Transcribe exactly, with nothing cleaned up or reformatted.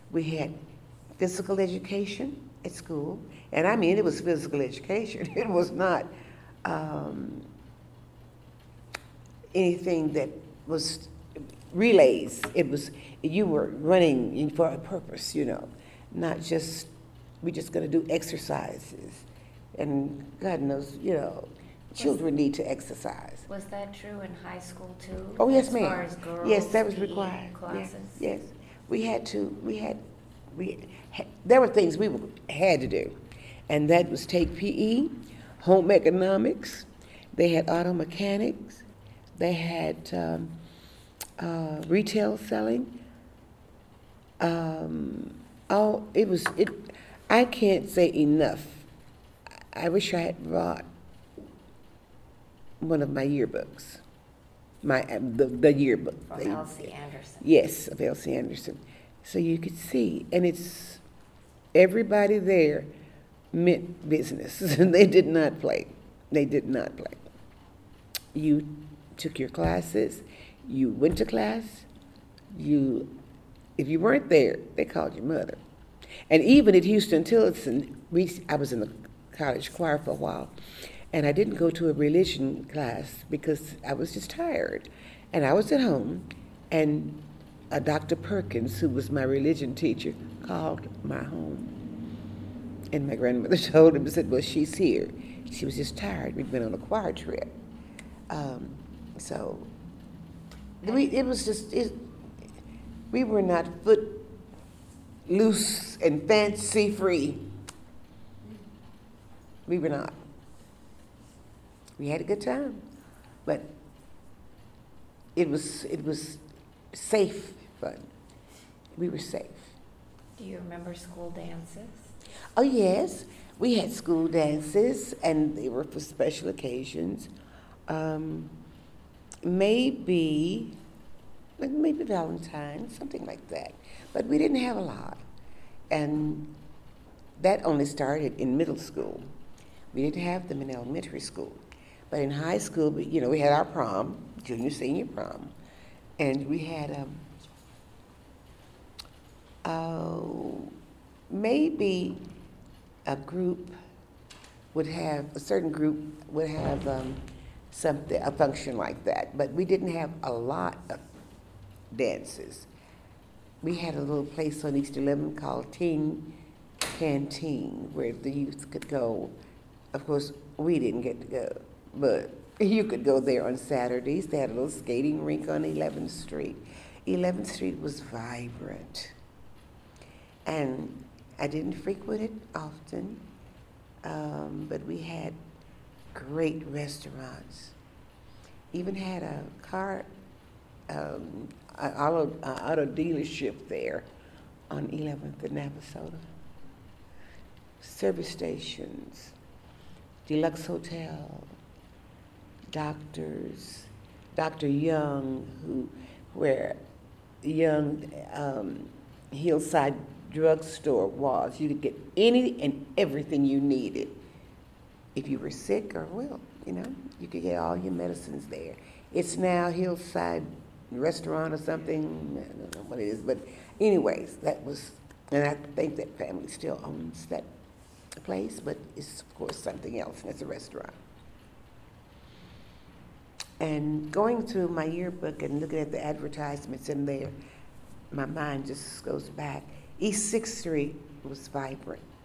We had physical education at school, and I mean it was physical education. It was not um, anything that was relays. It was you were running for a purpose, you know, not just we're just going to do exercises, and God knows, you know, children need to exercise. Was that true in high school too? Oh yes, as ma'am. Far as girls, yes, that was P E required. classes. Yes, yes, we had to. We had. We had, there were things we had to do, and that was take P E, home economics. They had auto mechanics. They had um, uh, retail selling. Um, oh, it was it. I can't say enough. I wish I had brought one of my yearbooks, my the, the yearbook. From They- Elsie Anderson. Yes, of Elsie Anderson. So you could see, and it's everybody there meant business, and they did not play. They did not play. You took your classes, you went to class, you, if you weren't there, they called your mother. And even at Houston Tillotson, we, I was in the college choir for a while, and I didn't go to a religion class because I was just tired. And I was at home, and a Doctor Perkins, who was my religion teacher, called my home. And my grandmother told him, said, well, she's here. She was just tired. We'd been on a choir trip. Um, so we, it was just, it, we were not foot loose and fancy free. We were not. We had a good time, but it was, it was safe fun. We were safe. Do you remember school dances? Oh yes, we had school dances, and they were for special occasions. Um, maybe, like maybe Valentine's, something like that. But we didn't have a lot, and that only started in middle school. We didn't have them in elementary school, but in high school, we, you know, we had our prom, junior, senior prom, and we had um, uh, maybe a group would have, a certain group would have um, something, a function like that, but we didn't have a lot of dances. We had a little place on East eleventh called Teen Canteen, where the youth could go. Of course, we didn't get to go, but you could go there on Saturdays. They had a little skating rink on eleventh Street. eleventh Street was vibrant, and I didn't frequent it often, um, but we had great restaurants. Even had a car, um, a auto, a auto dealership there on eleventh and Navasota. Service stations, Deluxe Hotel, doctors, Doctor Young, who, where Young um, Hillside Drugstore was. You could get any and everything you needed. If you were sick or well, you know, you could get all your medicines there. It's now Hillside Restaurant or something. I don't know what it is, but anyways, that was, and I think that family still owns that place, but it's of course something else, and it's a restaurant. And going through my yearbook and looking at the advertisements in there, my mind just goes back. East sixth Street was vibrant.